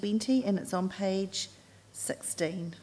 20, and it's on page 16.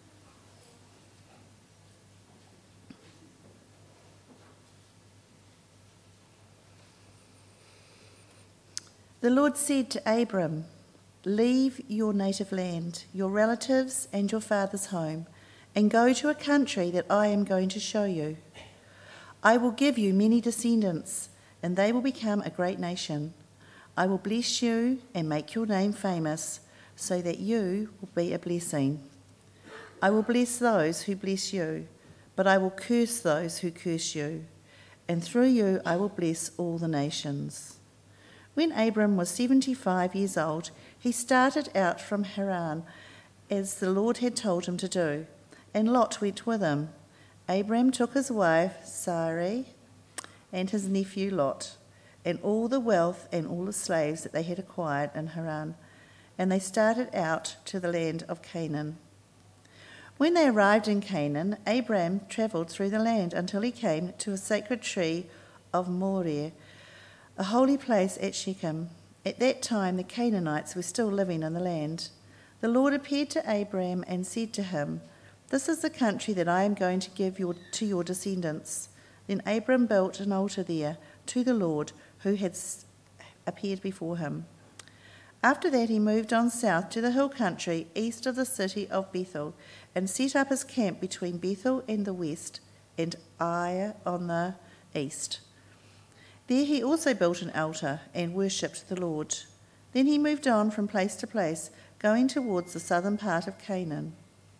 The Lord said to Abram, "Leave your native land, your relatives and your father's home, and go to a country that I am going to show you. I will give you many descendants, and they will become a great nation. I will bless you and make your name famous, so that you will be a blessing. I will bless those who bless you, but I will curse those who curse you, and through you I will bless all the nations." When Abram was 75 years old, he started out from Haran, as the Lord had told him to do, and Lot went with him. Abram took his wife Sarai and his nephew Lot, and all the wealth and all the slaves that they had acquired in Haran, and they started out to the land of Canaan. When they arrived in Canaan, Abram travelled through the land until he came to a sacred tree of Moreh, a holy place at Shechem. At that time, the Canaanites were still living in the land. The Lord appeared to Abram and said to him, "This is the country that I am going to give to your descendants." Then Abram built an altar there to the Lord who had appeared before him. After that, he moved on south to the hill country east of the city of Bethel and set up his camp between Bethel in the west and Ai on the east. There he also built an altar and worshipped the Lord. Then he moved on from place to place, going towards the southern part of Canaan.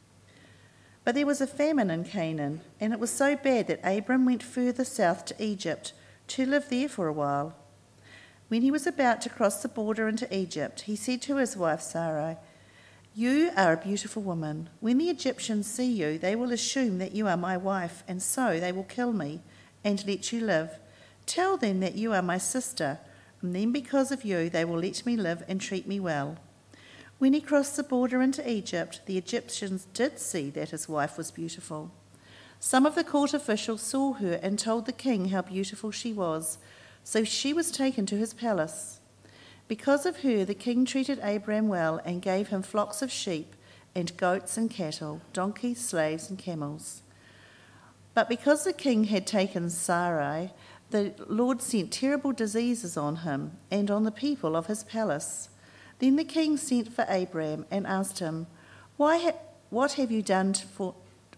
But there was a famine in Canaan, and it was so bad that Abram went further south to Egypt to live there for a while. When he was about to cross the border into Egypt, he said to his wife Sarai, "You are a beautiful woman. When the Egyptians see you, they will assume that you are my wife, and so they will kill me and let you live. Tell them that you are my sister, and then because of you they will let me live and treat me well." When he crossed the border into Egypt, the Egyptians did see that his wife was beautiful. Some of the court officials saw her and told the king how beautiful she was, so she was taken to his palace. Because of her, the king treated Abram well and gave him flocks of sheep and goats and cattle, donkeys, slaves and camels. But because the king had taken Sarai, the Lord sent terrible diseases on him and on the people of his palace. Then the king sent for Abram and asked him, What have you done to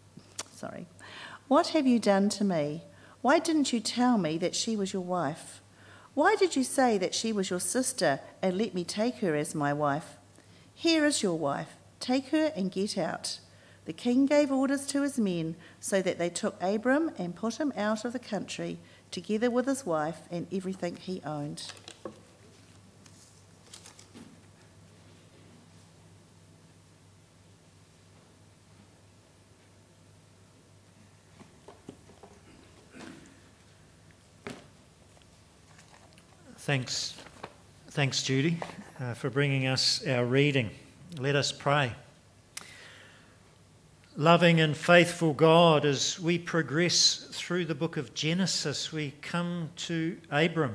me? Why didn't you tell me that she was your wife? Why did you say that she was your sister and let me take her as my wife? Here is your wife. Take her and get out." The king gave orders to his men so that they took Abram and put him out of the country, together with his wife and everything he owned. Thanks, Judy, for bringing us our reading. Let us pray. Loving and faithful God, as we progress through the book of Genesis, we come to Abram.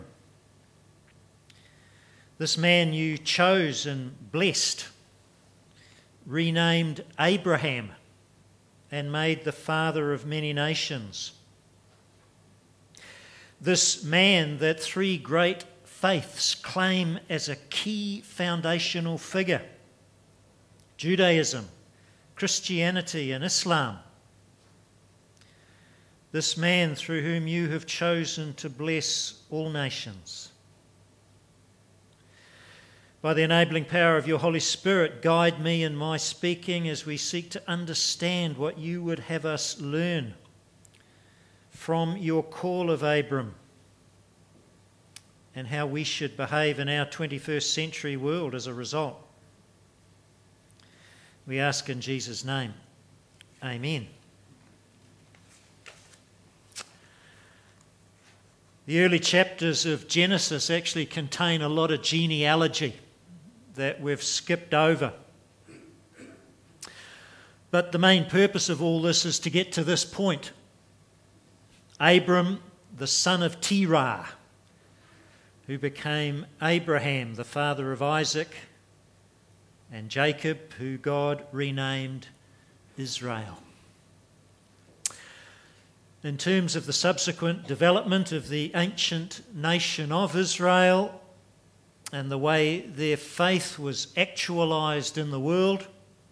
This man you chose and blessed, renamed Abraham, and made the father of many nations. This man that three great faiths claim as a key foundational figure: Judaism, Christianity and Islam. This man through whom you have chosen to bless all nations. By the enabling power of your Holy Spirit, guide me in my speaking as we seek to understand what you would have us learn from your call of Abram and how we should behave in our 21st century world as a result. We ask in Jesus' name. Amen. The early chapters of Genesis actually contain a lot of genealogy that we've skipped over. But the main purpose of all this is to get to this point. Abram, the son of Terah, who became Abraham, the father of Isaac, and Jacob, who God renamed Israel. In terms of the subsequent development of the ancient nation of Israel and the way their faith was actualized in the world,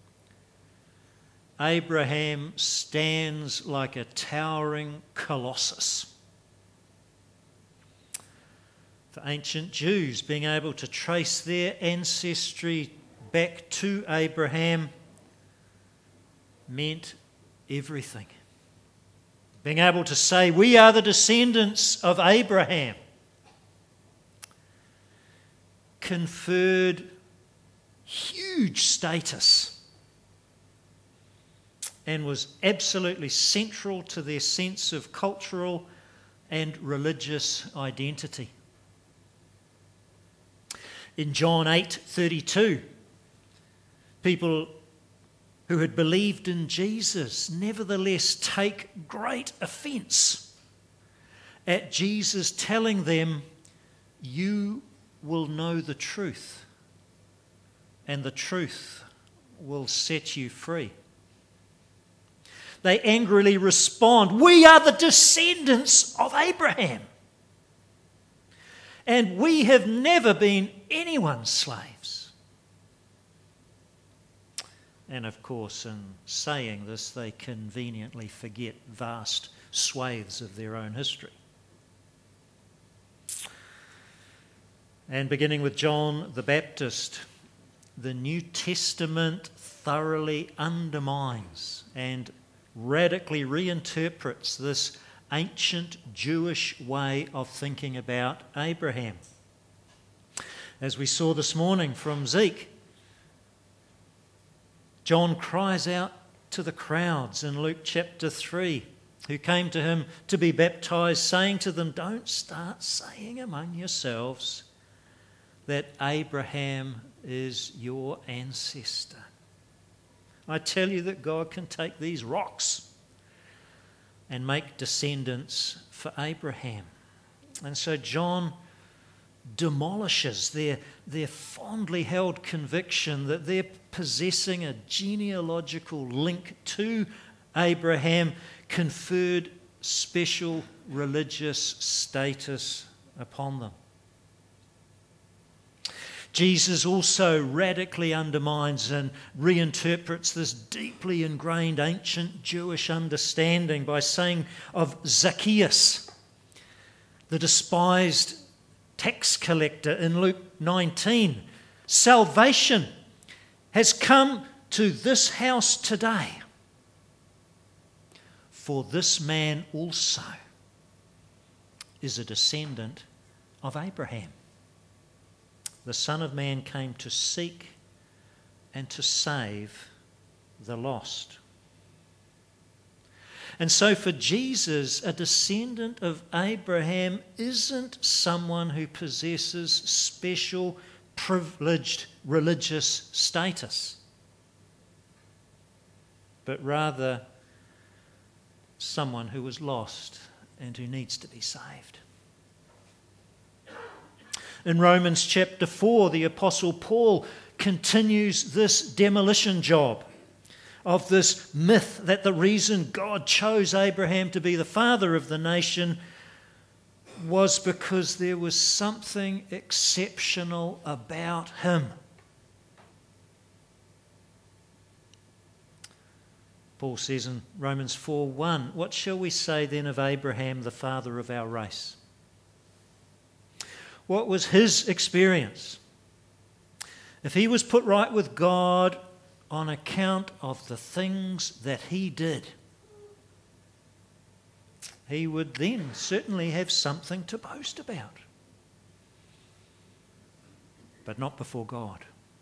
Abraham stands like a towering colossus. For ancient Jews, being able to trace their ancestry back to Abraham meant everything. Being able to say, we are the descendants of Abraham, conferred huge status and was absolutely central to their sense of cultural and religious identity. In John 8:32, people who had believed in Jesus nevertheless take great offence at Jesus telling them, you will know the truth, and the truth will set you free. They angrily respond, we are the descendants of Abraham, and we have never been anyone's slaves. And of course, in saying this, they conveniently forget vast swathes of their own history. And beginning with John the Baptist, the New Testament thoroughly undermines and radically reinterprets this ancient Jewish way of thinking about Abraham. As we saw this morning from Zeke, John cries out to the crowds in Luke chapter 3 who came to him to be baptized, saying to them, don't start saying among yourselves that Abraham is your ancestor. I tell you that God can take these rocks and make descendants for Abraham. And so John demolishes their fondly held conviction that they're possessing a genealogical link to Abraham conferred special religious status upon them. Jesus also radically undermines and reinterprets this deeply ingrained ancient Jewish understanding by saying of Zacchaeus, the despised tax collector in Luke 19, salvation has come to this house today, for this man also is a descendant of Abraham. The Son of Man came to seek and to save the lost. And so for Jesus, a descendant of Abraham isn't someone who possesses special, privileged religious status, but rather someone who was lost and who needs to be saved. In Romans chapter 4, the Apostle Paul continues this demolition job of this myth that the reason God chose Abraham to be the father of the nation was because there was something exceptional about him. Paul says in Romans 4:1, what shall we say then of Abraham, the father of our race? What was his experience? If he was put right with God on account of the things that he did, he would then certainly have something to boast about. But not before God.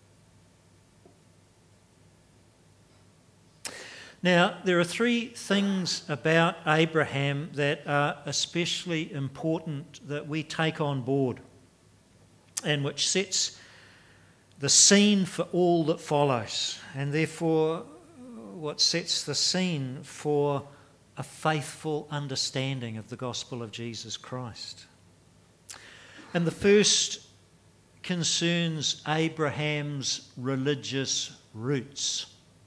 Now, there are three things about Abraham that are especially important that we take on board and which sets the scene for all that follows, and therefore what sets the scene for a faithful understanding of the gospel of Jesus Christ. And the first concerns Abraham's religious roots.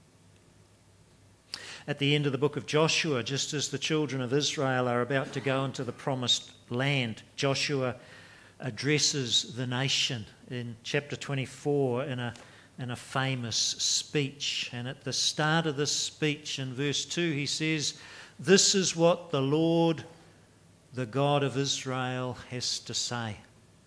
At the end of the book of Joshua, just as the children of Israel are about to go into the promised land, Joshua addresses the nation in chapter 24 in a famous speech. And at the start of this speech, in verse 2, he says, "This is what the Lord, the God of Israel, has to say.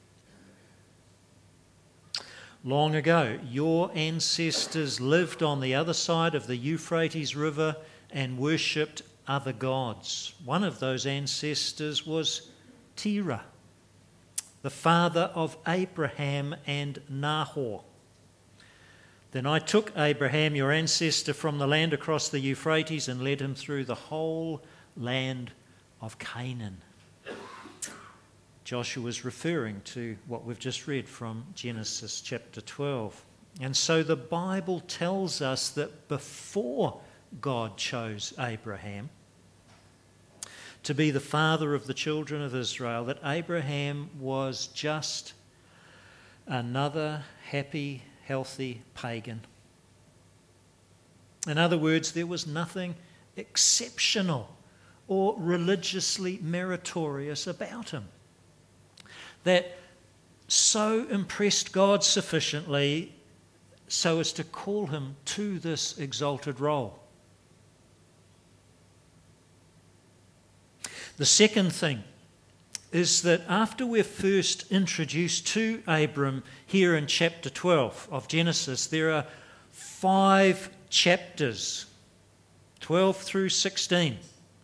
Long ago, your ancestors lived on the other side of the Euphrates River and worshipped other gods. One of those ancestors was Terah, the father of Abraham and Nahor. Then I took Abraham, your ancestor, from the land across the Euphrates and led him through the whole land of Canaan." Joshua is referring to what we've just read from Genesis chapter 12. And so the Bible tells us that before God chose Abraham to be the father of the children of Israel, that Abraham was just another happy, healthy pagan. In other words, there was nothing exceptional or religiously meritorious about him that so impressed God sufficiently so as to call him to this exalted role. The second thing is that after we're first introduced to Abram here in chapter 12 of Genesis, there are 5 chapters, 12 through 16,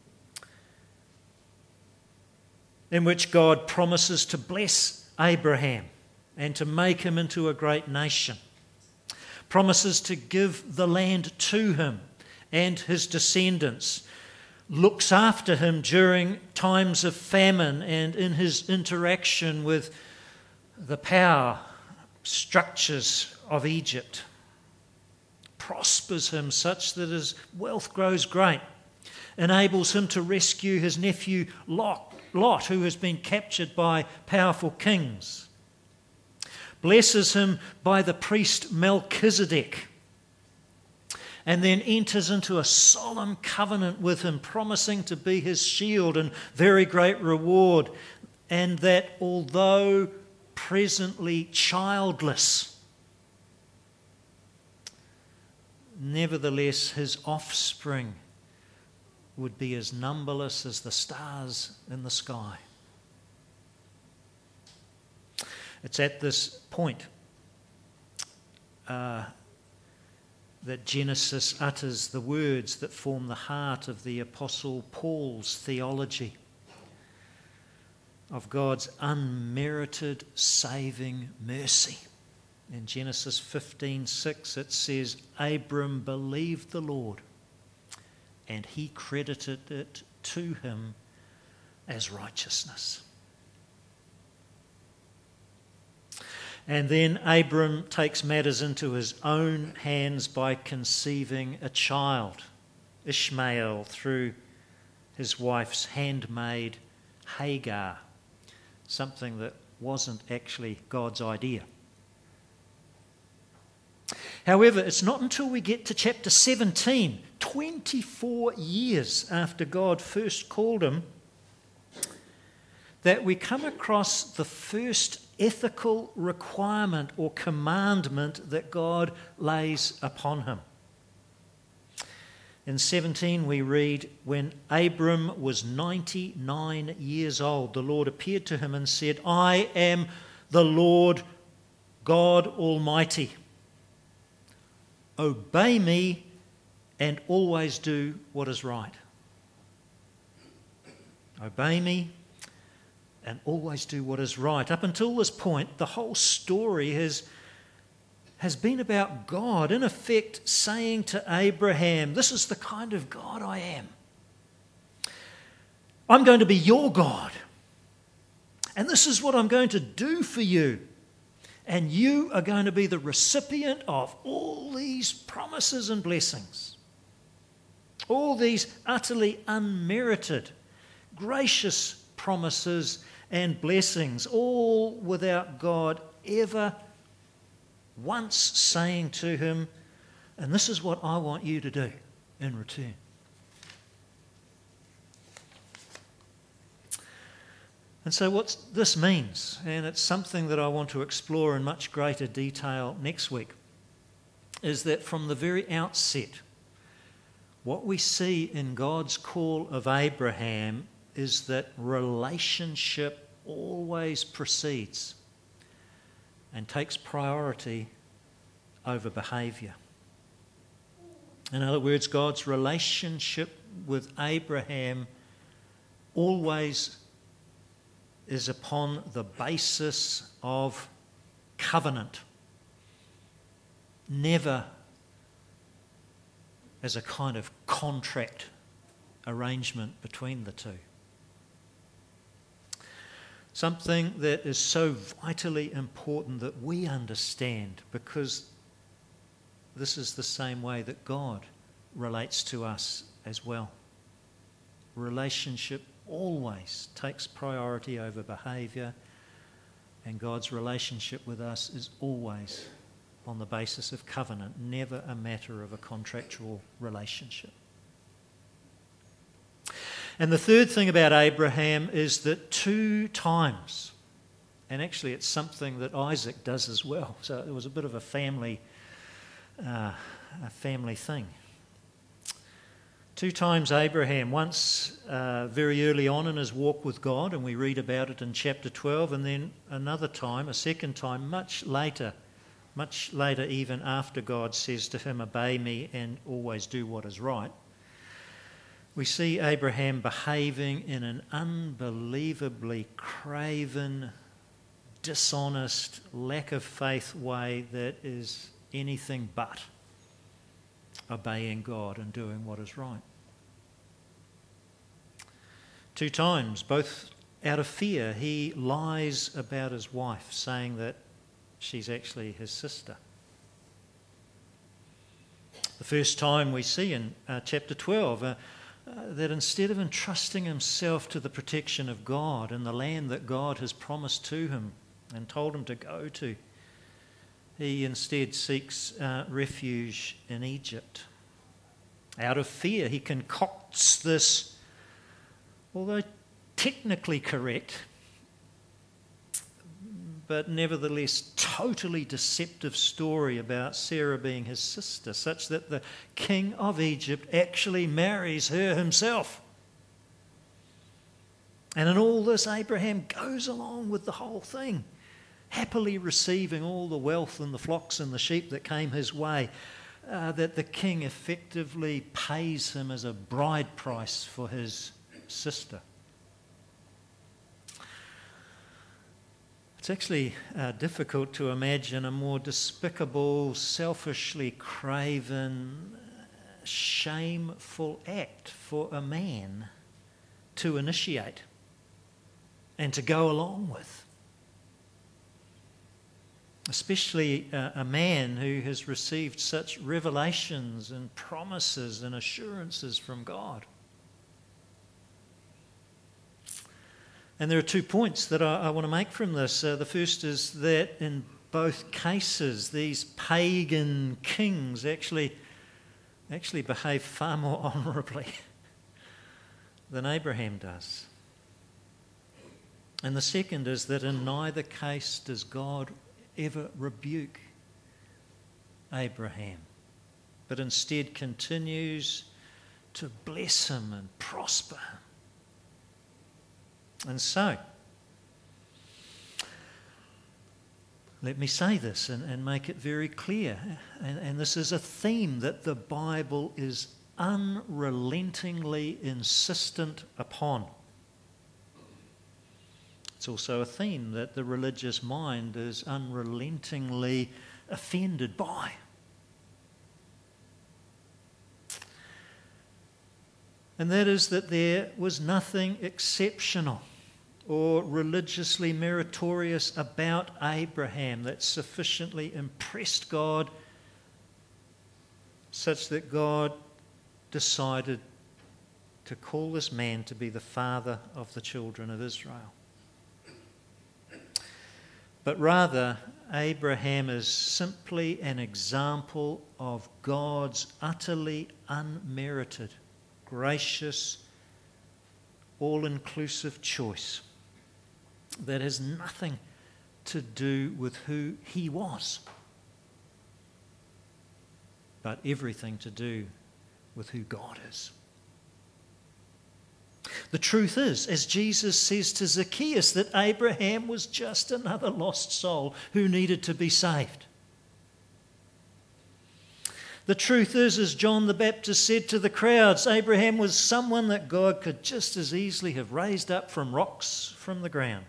in which God promises to bless Abraham and to make him into a great nation, promises to give the land to him and his descendants, looks after him during times of famine and in his interaction with the power structures of Egypt, prospers him such that his wealth grows great, enables him to rescue his nephew Lot, who has been captured by powerful kings, blesses him by the priest Melchizedek, and then enters into a solemn covenant with him, promising to be his shield and very great reward, and that although presently childless, nevertheless his offspring would be as numberless as the stars in the sky. It's at this point that Genesis utters the words that form the heart of the Apostle Paul's theology of God's unmerited saving mercy. In Genesis 15:6 it says, "Abram believed the Lord, and he credited it to him as righteousness." And then Abram takes matters into his own hands by conceiving a child, Ishmael, through his wife's handmaid Hagar, something that wasn't actually God's idea. However, it's not until we get to chapter 17, 24 years after God first called him, that we come across the first ethical requirement or commandment that God lays upon him. In 17 we read, "When Abram was 99 years old, the Lord appeared to him and said, 'I am the Lord God Almighty. Obey me and always do what is right.'" Obey me and always do what is right. Up until this point, the whole story has been about God, in effect, saying to Abraham, "This is the kind of God I am. I'm going to be your God. And this is what I'm going to do for you. And you are going to be the recipient of all these promises and blessings. All these utterly unmerited, gracious promises and blessings, all without God ever once saying to him, and this is what I want you to do in return. And so what this means, and it's something that I want to explore in much greater detail next week, is that from the very outset, what we see in God's call of Abraham is that relationship always precedes and takes priority over behaviour. In other words, God's relationship with Abraham always is upon the basis of covenant, never as a kind of contract arrangement between the two. Something that is so vitally important that we understand, because this is the same way that God relates to us as well. Relationship always takes priority over behaviour, and God's relationship with us is always on the basis of covenant, never a matter of a contractual relationship. And the third thing about Abraham is that 2 times, and actually it's something that Isaac does as well, so it was a bit of a family thing. 2 times Abraham, once very early on in his walk with God, and we read about it in chapter 12, and then another time, a second time, much later even after God says to him, "Obey me and always do what is right." We see Abraham behaving in an unbelievably craven, dishonest, lack of faith way that is anything but obeying God and doing what is right. 2 times, both out of fear, he lies about his wife, saying that she's actually his sister. The first time we see in chapter 12 that instead of entrusting himself to the protection of God and the land that God has promised to him and told him to go to, he instead seeks refuge in Egypt. Out of fear, he concocts this, although technically correct, but nevertheless totally deceptive story about Sarah being his sister, such that the king of Egypt actually marries her himself. And in all this, Abraham goes along with the whole thing, happily receiving all the wealth and the flocks and the sheep that came his way, that the king effectively pays him as a bride price for his sister. It's actually difficult to imagine a more despicable, selfishly craven, shameful act for a man to initiate and to go along with. Especially a man who has received such revelations and promises and assurances from God. And there are 2 points that I want to make from this. The first is that in both cases, these pagan kings actually behave far more honourably than Abraham does. And the second is that in neither case does God ever rebuke Abraham, but instead continues to bless him and prosper him. And so, let me say this and make it very clear, and this is a theme that the Bible is unrelentingly insistent upon. It's also a theme that the religious mind is unrelentingly offended by. And that is that there was nothing exceptional or religiously meritorious about Abraham that sufficiently impressed God such that God decided to call this man to be the father of the children of Israel. But rather, Abraham is simply an example of God's utterly unmerited, gracious, all-inclusive choice that has nothing to do with who he was, but everything to do with who God is. The truth is, as Jesus says to Zacchaeus, that Abraham was just another lost soul who needed to be saved. The truth is, as John the Baptist said to the crowds, Abraham was someone that God could just as easily have raised up from rocks from the ground.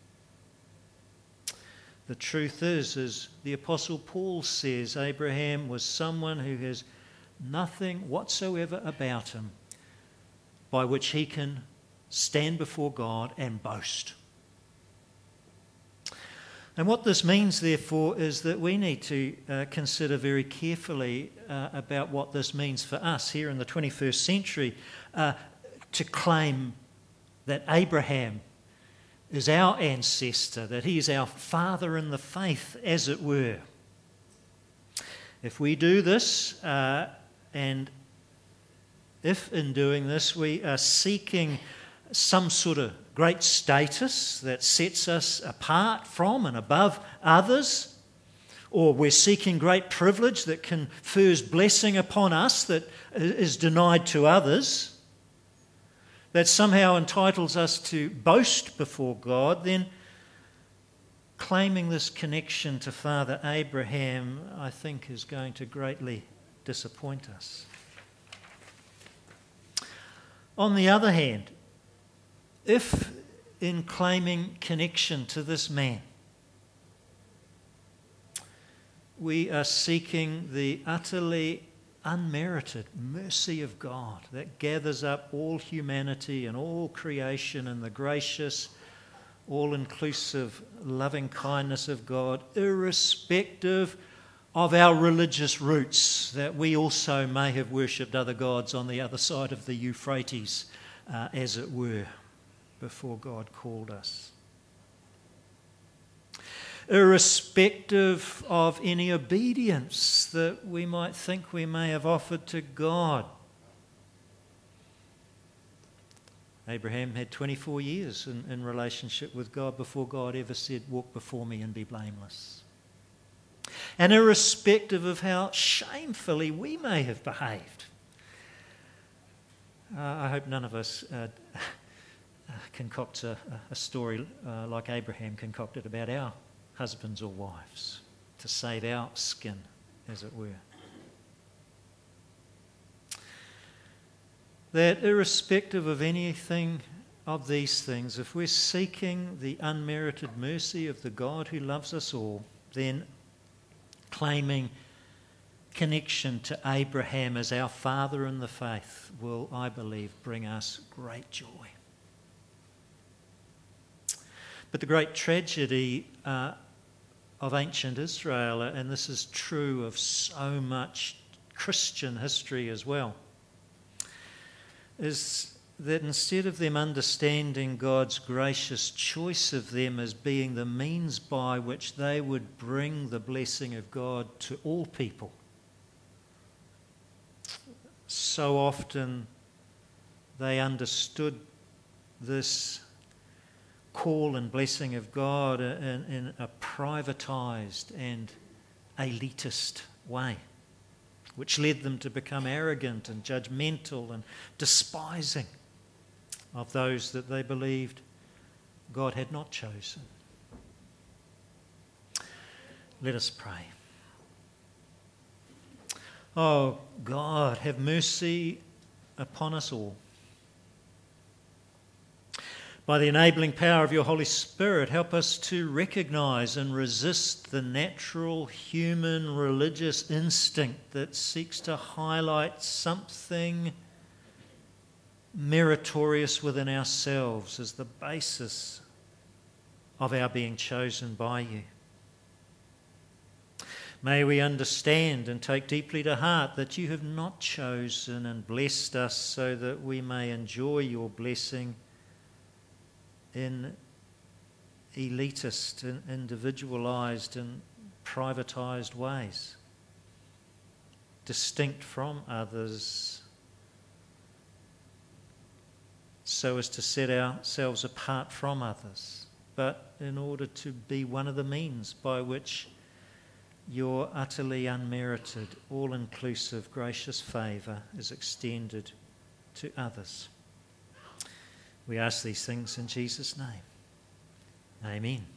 The truth is, as the Apostle Paul says, Abraham was someone who has nothing whatsoever about him by which he can stand before God and boast. And what this means, therefore, is that we need to consider very carefully about what this means for us here in the 21st century to claim that Abraham is our ancestor, that he is our father in the faith, as it were. If we do this, and if in doing this we are seeking some sort of great status that sets us apart from and above others, or we're seeking great privilege that confers blessing upon us that is denied to others, that somehow entitles us to boast before God, then claiming this connection to Father Abraham, I think, is going to greatly disappoint us. On the other hand, if in claiming connection to this man, we are seeking the utterly unmerited mercy of God that gathers up all humanity and all creation in the gracious, all-inclusive loving kindness of God, irrespective of our religious roots, that we also may have worshipped other gods on the other side of the Euphrates, as it were, before God called us. Irrespective of any obedience that we might think we may have offered to God. Abraham had 24 years in relationship with God before God ever said, "Walk before me and be blameless." And irrespective of how shamefully we may have behaved. I hope none of us concocts a story like Abraham concocted about our husbands or wives to save our skin, as it were. That irrespective of anything of these things, if we're seeking the unmerited mercy of the God who loves us all, then claiming connection to Abraham as our father in the faith will, I believe, bring us great joy. But the great tragedy of ancient Israel, and this is true of so much Christian history as well, is that instead of them understanding God's gracious choice of them as being the means by which they would bring the blessing of God to all people, so often they understood this call and blessing of God in a privatized and elitist way, which led them to become arrogant and judgmental and despising of those that they believed God had not chosen. Let us pray. Oh God, have mercy upon us all. By the enabling power of your Holy Spirit, help us to recognise and resist the natural human religious instinct that seeks to highlight something meritorious within ourselves as the basis of our being chosen by you. May we understand and take deeply to heart that you have not chosen and blessed us so that we may enjoy your blessing in elitist and individualised and privatised ways, distinct from others, so as to set ourselves apart from others, but in order to be one of the means by which your utterly unmerited, all-inclusive, gracious favour is extended to others. We ask these things in Jesus' name. Amen.